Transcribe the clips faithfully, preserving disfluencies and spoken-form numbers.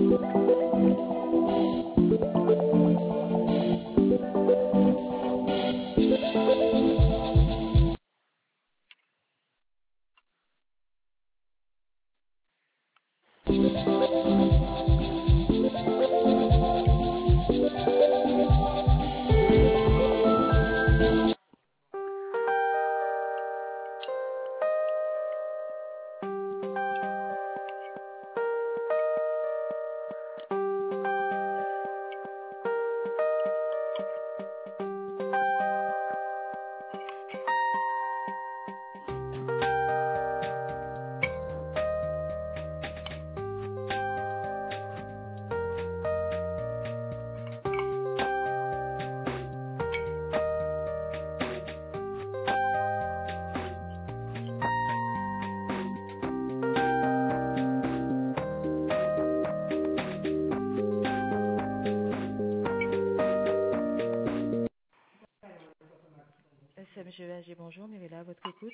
S M G A G, bonjour, mais là, votre écoute.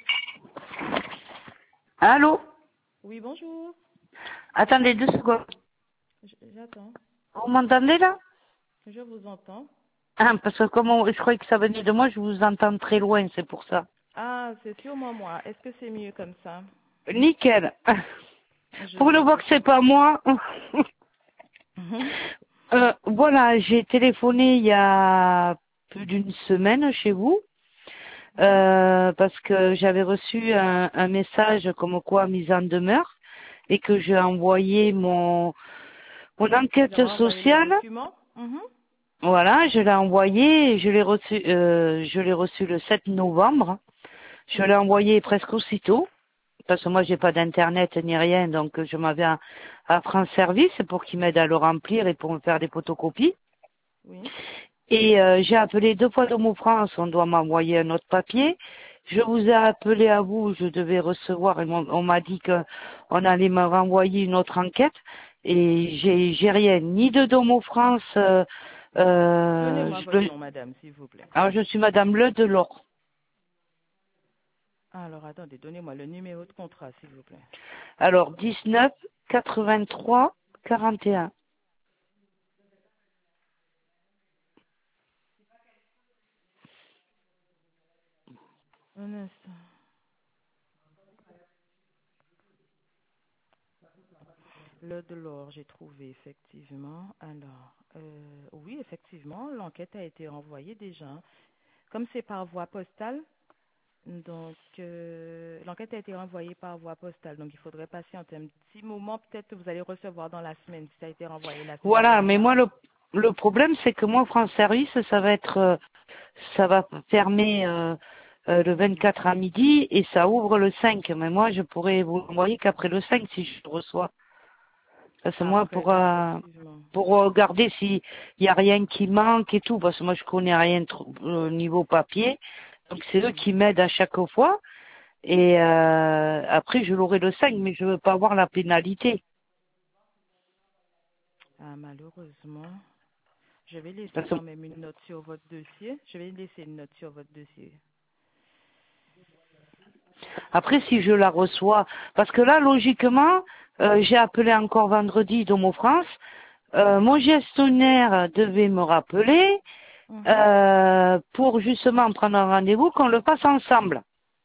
Allô? Oui, bonjour. Attendez deux secondes. J'attends. Vous m'entendez là? Je vous entends. Ah, parce que comme on- je croyais que ça venait de moi, je vous entends très loin, c'est pour ça. Ah, c'est sûrement moi. Est-ce que c'est mieux comme ça? Nickel. Je Pour le vous voir que écoute. c'est pas moi. Mhm. euh, voilà, j'ai téléphoné il y a plus d'une semaine chez vous. Euh, parce que j'avais reçu un, un message comme quoi mise en demeure et que j'ai envoyé mon, mon Vous enquête avez envoyé les sociale. documents? Mhm. Voilà, je l'ai envoyé et je l'ai reçu, euh, je l'ai reçu le sept novembre. Je l'ai envoyé presque aussitôt parce que moi j'ai pas d'internet ni rien, donc je m'avais à, à France Service pour qu'ils m'aident à le remplir et pour me faire des photocopies. Oui. Et euh, j'ai appelé deux fois Domo France, on doit m'envoyer un autre papier. Je vous ai appelé à vous, je devais recevoir, et on, on m'a dit que on allait me renvoyer une autre enquête. Et j'ai j'ai rien, ni de Domo France. Euh, euh, Donnez-moi je, votre nom, madame, s'il vous plaît. alors je suis Madame Le Delors. Alors, attendez, donnez-moi le numéro de contrat, s'il vous plaît. Alors dix-neuf quatre-vingt-trois quarante et un. Un instant. Le de l'or, j'ai trouvé, effectivement. Alors, euh, oui, effectivement, l'enquête a été envoyée déjà. Comme c'est par voie postale, donc euh, l'enquête a été renvoyée par voie postale. Donc il faudrait patienter un petit moment. Peut-être que vous allez recevoir dans la semaine si ça a été renvoyé la semaine Voilà, mais dernière. moi le le problème c'est que moi France Service ça va être euh, ça va fermer euh, euh, le vingt-quatre à midi et ça ouvre le cinq. Mais moi je pourrais vous l'envoyer qu'après le cinq si je le reçois. Parce que moi Après, pour euh, effectivement. pour regarder s'il y a rien qui manque et tout, parce que moi je connais rien trop au niveau papier. Donc c'est eux qui Mhm. m'aident à chaque fois. Et euh, après je l'aurai le cinq, mais je veux pas avoir la pénalité. Ah, malheureusement, je vais laisser Parce que quand même une note sur votre dossier. Je vais laisser une note sur votre dossier. après, si je la reçois, parce que là, logiquement, euh, j'ai appelé encore vendredi Domo France. Euh, mon gestionnaire devait me rappeler Mhm. euh, pour justement prendre un rendez-vous qu'on le fasse ensemble.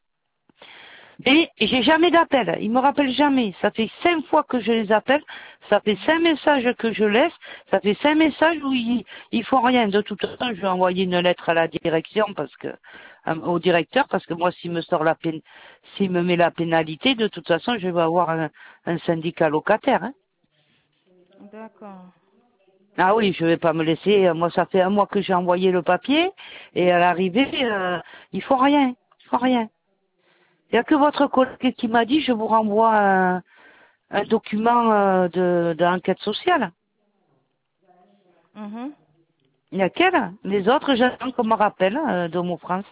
Et j'ai jamais d'appel. Il me rappelle jamais. Ça fait cinq fois que je les appelle. Ça fait Mhm. cinq messages que je laisse. Ça fait cinq messages où ils, ils font rien. De toute façon, je vais envoyer une lettre à la direction parce que euh, au directeur parce que moi, s'il me sort la peine, s'il me met la pénalité, de toute façon, je vais avoir un, un syndicat locataire. Hein. D'accord. Ah oui, je vais pas me laisser. euh, Moi, ça fait un mois que j'ai envoyé le papier et à l'arrivée, euh, ils font rien. Ils font rien. Il n'y a que votre collègue qui m'a dit, je vous renvoie un, un document euh, de, de l'enquête sociale. Mhm. Il n'y a qu'elle. Les autres, j'attends qu'on me rappelle euh, d'Homo France.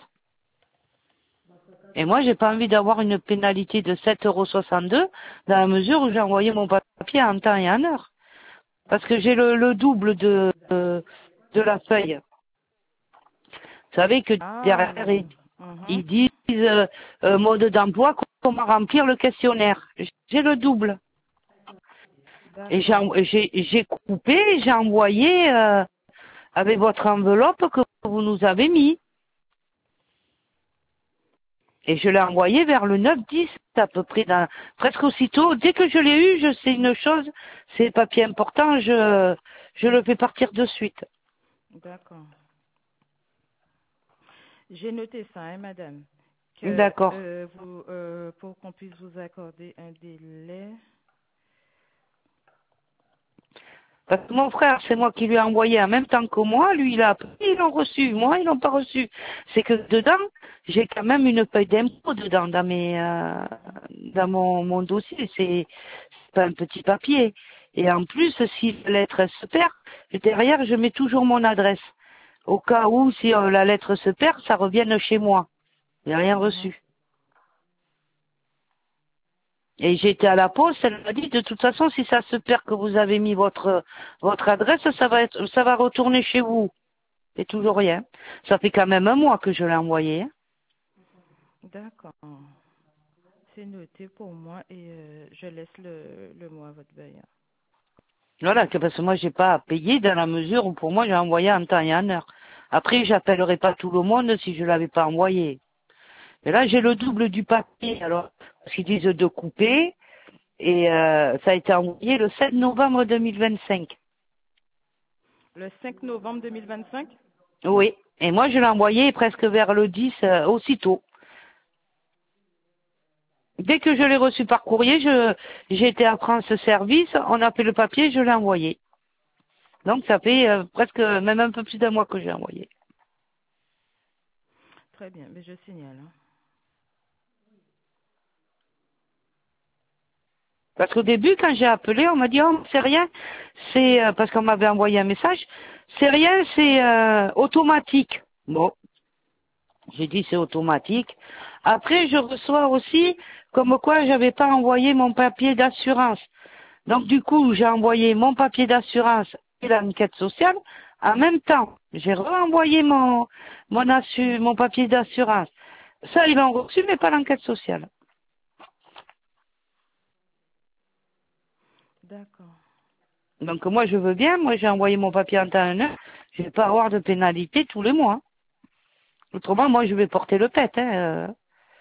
Et moi, j'ai pas envie d'avoir une pénalité de sept euros soixante-deux dans la mesure où j'ai envoyé mon papier en temps et en heure. Parce que j'ai le, le double de, de, de la feuille. Vous savez que Ah derrière, oui. ils, Mhm. ils disent euh, euh, mode d'emploi, comment remplir le questionnaire. J'ai le double. Et j'ai D'accord. j'ai j'ai coupé, j'ai envoyé euh, avec votre enveloppe que vous nous avez mis. Et je l'ai envoyé vers le neuf dix, à peu près, dans, presque aussitôt. Dès que je l'ai eu, je sais une chose, c'est papier important, je, je le fais partir de suite. D'accord. J'ai noté ça, hein, madame, que D'accord. euh, vous, euh, pour qu'on puisse vous accorder un délai. Parce que mon frère, c'est moi qui lui ai envoyé en même temps que moi, lui il a appris, ils l'ont reçu, moi ils l'ont pas reçu. C'est que dedans, j'ai quand même une feuille d'impôt dedans, dans mes, euh, dans mon, mon dossier, c'est c'est pas un petit papier. Et en plus, si la lettre elle se perd, derrière je mets toujours mon adresse. Au cas où, si euh, la lettre se perd, ça revienne chez moi. J'ai rien Mhm. reçu. Et j'ai été à la poste, elle m'a dit, de toute façon, si ça se perd que vous avez mis votre, votre adresse, ça va être, ça va retourner chez vous. Et toujours rien. Ça fait quand même un mois que je l'ai envoyé. Hein. D'accord. C'est noté pour moi et euh, je laisse le, le mot à votre bailleur. Voilà, que parce que moi, j'ai pas à payer dans la mesure où pour moi, j'ai envoyé en temps et en heure. Après, j'appellerai pas tout le monde si je l'avais pas envoyé. Et là, j'ai le double du papier. Alors, parce qu'ils disent de couper. Et euh, ça a été envoyé le sept novembre deux mille vingt-cinq. Le cinq novembre deux mille vingt-cinq? Oui. Et moi, je l'ai envoyé presque vers le dix, euh, aussitôt. Dès que je l'ai reçu par courrier, je j'ai été à France Service, on a fait le papier, je l'ai envoyé. Donc ça fait euh, presque même un peu plus d'un mois que j'ai envoyé. Très bien, mais je signale. Hein. Parce qu'au début, quand j'ai appelé, on m'a dit oh c'est rien, c'est euh, parce qu'on m'avait envoyé un message, c'est rien, c'est euh, automatique. Bon, j'ai dit c'est automatique. Après, je reçois aussi comme quoi j'avais pas envoyé mon papier d'assurance. Donc du coup, j'ai envoyé mon papier d'assurance et l'enquête sociale en même temps. J'ai renvoyé mon mon assu, mon papier d'assurance. Ça, ils l'ont reçu, mais pas l'enquête sociale. D'accord. Donc moi, je veux bien. Moi, j'ai envoyé mon papier en temps et en heure. Je vais pas avoir de pénalité tous les mois. Autrement, moi, je vais porter le pet. Hein. euh.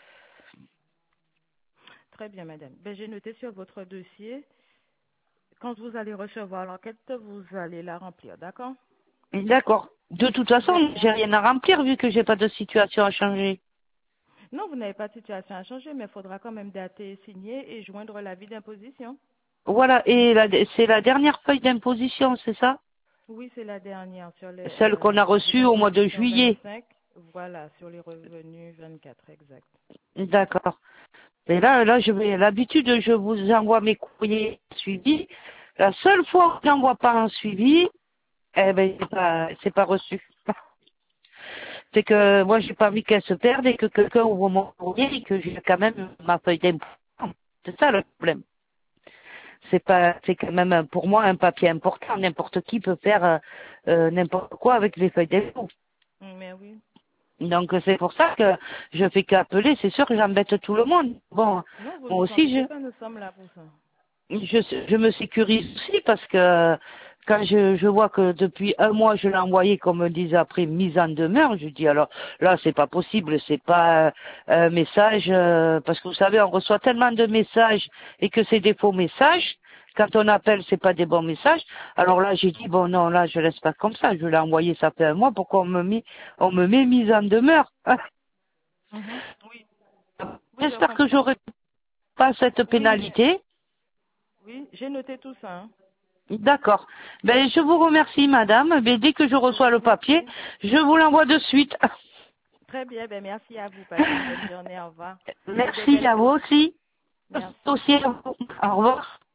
Très bien, madame. Ben, j'ai noté sur votre dossier. Quand vous allez recevoir l'enquête, vous allez la remplir, d'accord? D'accord. De toute Ben, façon, j'ai merci. rien à remplir vu que j'ai pas de situation à changer. Non, vous n'avez pas de situation à changer, mais il faudra quand même dater, signer et joindre l'avis d'imposition. Voilà. Et la- c'est la dernière feuille d'imposition, c'est ça? Oui, c'est la dernière sur le- Celle euh, qu'on a l'avis reçue au mois de d'imposition juillet. vingt-cinq. Voilà, sur les revenus vingt-quatre, exact. D'accord. Et là, là, je vais, l'habitude, je vous envoie mes courriers suivis. La seule fois où je n'envoie pas un suivi, eh ben, c'est pas, c'est pas reçu. C'est que moi, j'ai pas envie qu'elle se perde et que quelqu'un ouvre mon courrier et que j'ai quand même ma feuille d'impôt. C'est ça le problème. C'est pas, c'est quand même un- pour moi un papier important. N'importe qui peut faire euh, euh, n'importe quoi avec les feuilles d'impôt. Mm, Mais oui. Donc c'est pour ça que je fais qu'appeler. C'est sûr que j'embête tout le monde. Bon, Non, vous ne moi vous aussi, embêtez je, pas, nous sommes là pour ça. je, je me sécurise aussi parce que quand je, je vois que depuis un mois je l'ai envoyé, comme me disent après, mise en demeure, je dis alors là c'est pas possible, c'est pas euh, un message, euh, parce que vous savez on reçoit tellement de messages et que c'est des faux messages. Quand on appelle, c'est pas des bons messages. Alors là, j'ai dit bon non, là je laisse pas comme ça. Je l'ai envoyé, ça fait un mois. Pourquoi on me met, on me met mise en demeure? Mhm. Oui, oui, je J'espère que comprends. j'aurai pas cette Oui, mais pénalité. oui, j'ai noté tout ça. Hein. D'accord. Ben, je vous remercie, madame. Ben, dès que je Je vous reçois le papier, remercie. je vous l'envoie de suite. Très bien, ben merci à vous. Passez une bonne journée. Au revoir. Et de Merci belles à vous fêtes. aussi. Merci. Aussi à vous. Au revoir.